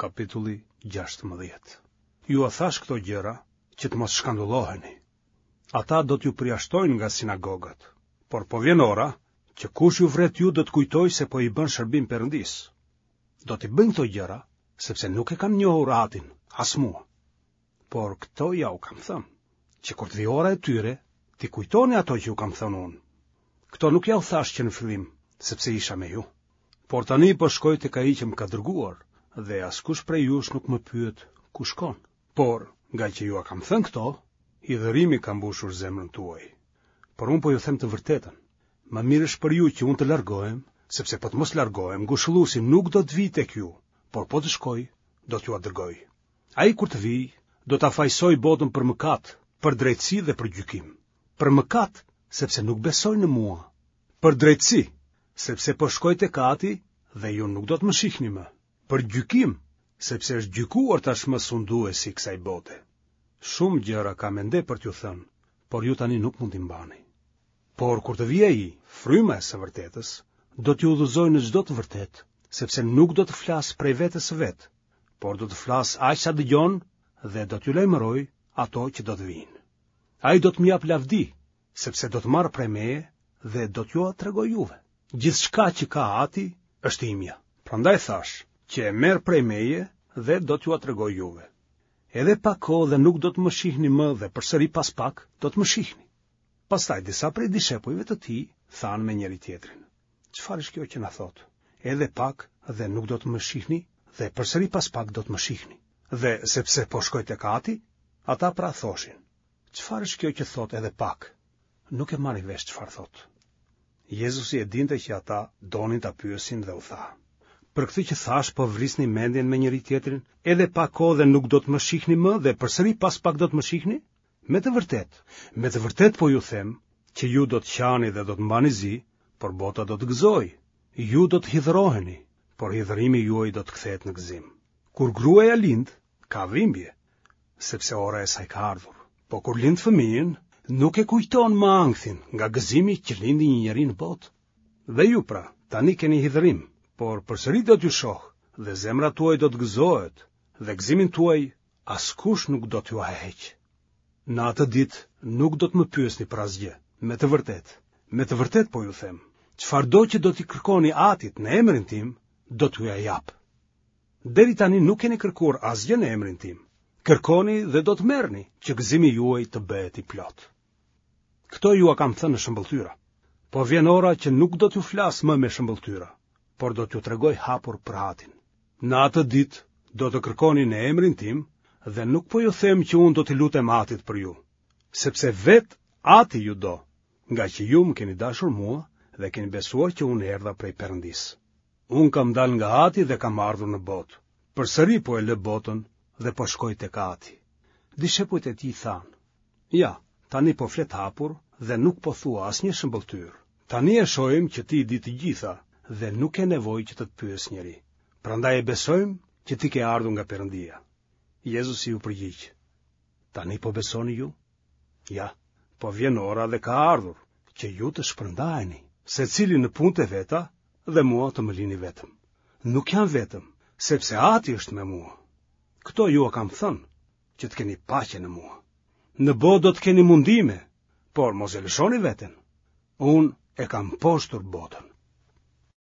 Kapitulli 16. Ju a thash këto gjëra, që të mos shkandulloheni. Ata do t'ju përjashtojnë nga sinagogat, por po vjen ora, që kush ju vret ju do të kujtoj se po i bën shërbim Perëndis. Do t'i bëjnë këto gjëra, sepse nuk e kanë njohur Atin, as mua. Por këto ja u kam thënë, që kur të vi ora e tyre, t'i kujtoni ato që ju kam thënë unë. Këto nuk ja u thash që në fillim, sepse isha me ju. Por tani po shkoj tek ai që më ka dërguar, dhe askush prej jush nuk më pyet ku shkon. Por, nga që ju a kam thënë këto, hidhërimi ka mbushur zemrën tuaj. Por unë po ju them të vërtetën, më mirë është për ju që unë të largohem, sepse po të mos largohem, ngushëlluesi nuk do të vi tek ju, por po të shkoj, do t'ju a dërgoj. Ai kur të vijë, do ta fajsoj botën për mëkat, për drejtësi dhe për gjykim. Për mëkat, sepse nuk besojnë në mua. Për drejtësi, sepse po shkoj tek Ati dhe ju nuk do të më shihni më. Për gjykim, sepse është gjykuar tashmë sunduesi kësaj bote. Shumë gjëra kam ende për t'ju thënë, por ju tani nuk mund t'i mbani. Por kur të vijë ai, fryma e së vërtetës, do t'ju udhëzojë në çdo të vërtetë, sepse nuk do të flas prej vetes së vet, por do të flas aq sa dëgjon dhe do t'ju lajmëroj ato që do të vinë. Ai do të më jap lavdi, sepse do të marr prej meje dhe do t'ju tregoj juve. Gjithçka që ka Ati është imja. Prandaj thash që e merr prej meje dhe do t'ju tregoj juve. Edhe pak kohë dhe nuk do të më shihni më dhe përsëri pas pak do të më shihni. Pastaj disa prej dishepujve të tij thanë me njëri tjetrin: Çfarë është kjo që na thot? Edhe pak dhe nuk do të më shihni dhe përsëri pas pak do të më shihni. Dhe sepse po shkoj tek Ati, ata pra thoshin: Çfarë është kjo që thot edhe pak? Nuk e marri vesh çfarë thot. Jezusi e dinte që ata donin ta pyesin dhe u tha: Për këtë që thash po vrisni mendjen me njëri tjetrin, edhe pa kohë dhe nuk do të më shihni më dhe përsëri pas pak do të më shihni? Me të vërtet po ju them që ju do të qani dhe do të mbani zi, por bota do të gëzoj. Ju do të hidhroheni, por hidhrimi juaj do të kthehet në gëzim. Kur gruaja lind, ka dhimbje, sepse ora e saj ka ardhur. Po kur lind fëmijën, nuk e kujton më ankthin nga gëzimi që lindi një njeri në botë. Dhe ju pra, tani keni hidhrim, por përsëri do t'ju shoh, dhe zemra tuaj do të gëzohet, dhe gëzimin tuaj askush nuk do t'ju heq. Në atë ditë nuk do të më pyesni për asgjë. Me të vërtet po ju them, çfarëdo që do t'i kërkoni Atit në emrin tim, do t'ju ja jap. Deri tani nuk keni kërkuar asgjë në emrin tim. Kërkoni dhe do të merrni, që gëzimi juaj të bëhet i plot. Këto ju a kam thënë në shëmbëltyra, po vjen ora që nuk do t'ju flas më me shëmbëltyra, por do t'ju tregoj hapur për Atin. Në atë ditë do të kërkoni në emrin tim, dhe nuk po ju them që unë do t'i lutem Atit për ju, sepse vet Ati ju do, nga që ju më keni dashur mua dhe keni besuar që unë erdha prej Perëndis. Unë kam dalë nga Ati dhe kam ardhur në botë. Përsëri po e lë botën dhe po shkoj tek Ati. Dishepujt e tij thanë: Ja, tani po flet hapur dhe nuk po thua asnjë shëmbëltyrë. Tani e shohim që ti di të gjitha dhe nuk e nevojë që të të pyes njeri. Prandaj e besojmë që ti ke ardhur nga Perëndia. Jezusi ju përgjigj: Tani po besoni ju? Ja, po vjen ora dhe ka ardhur që ju të shpërndaheni, secili në punët e veta dhe mua të më lini vetëm. Nuk jam vetëm, sepse Ati është me mua. Këto ju a kam thënë, që të keni paqe në mua. Në botë do të keni mundime, por mos e lëshoni veten. Unë e kam poshtur botën.